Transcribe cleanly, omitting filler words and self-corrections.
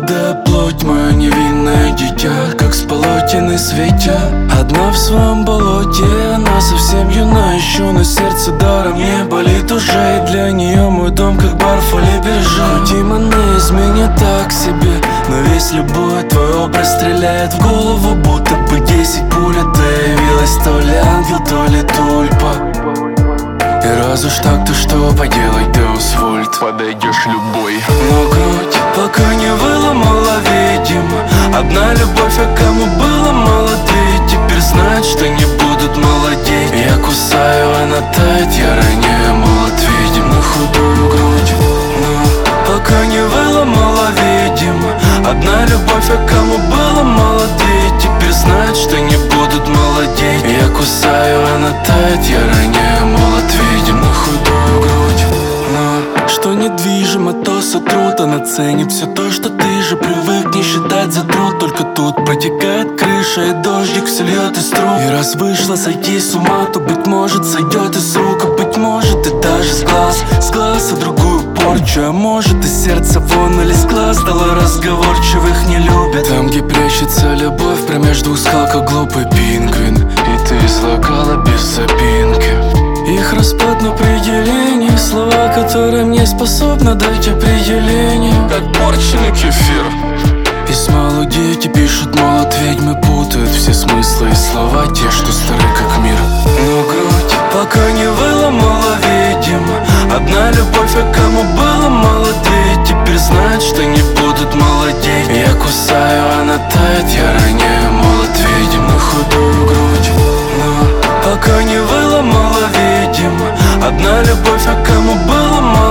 молодая плоть, мое невинное дитя, как с полотен светя. Одна в своем болоте, она совсем юна еще, но сердце даром не болит уже. И для нее мой дом как бар Фалиберже. Хоть и она из меня так себе, но весь любой твой образ стреляет в голову, будто бы 10 пуль. Ты явилась то ли ангел, то ли тульпа. И раз уж так, то что поделать, Деус Вольт, подойдешь любой. Но грудь пока не выломала, видимо. Одна любовь, а кому было молодеть, теперь знает, что не будут молодеть. Я кусаю, она тает, я роняю молот, видим на худую грудь. Но пока не выломала, видимо. Одна любовь, а кому было молодеть, теперь знает, что не будут молодеть. Я кусаю, она тает, я роняю молот, видим на худую грудь. Но что недвижимо, то сотрут. Она ценит все то, что ты же привык не считать за труд. Только тут протекает крыша, и дождик все льет из труб. И раз вышла сойти с ума, то, быть может, сойдет из рук. А быть может, и даже с глаз, а другую порчу. А может, и сердце вон или с глаз стало разговорчивых не любит. Там, где прячется любовь, промеж двух скал, как глупый пингвин. И ты излагала без запинки их распад на определение, слова, которые мне способны дать определение. Как порченый кефир. Письма дети пишут, молот ведьмы путают все смыслы и слова, те, что стары как мир. Но грудь пока не выломала, видимо. Одна любовь, а кому было молодеть, теперь знает, что не будут молодеть. Я кусаю, она тает, я роняю молот, видим на худую грудь. Но пока не выломала, видимо. Одна любовь, а кому было молодеть,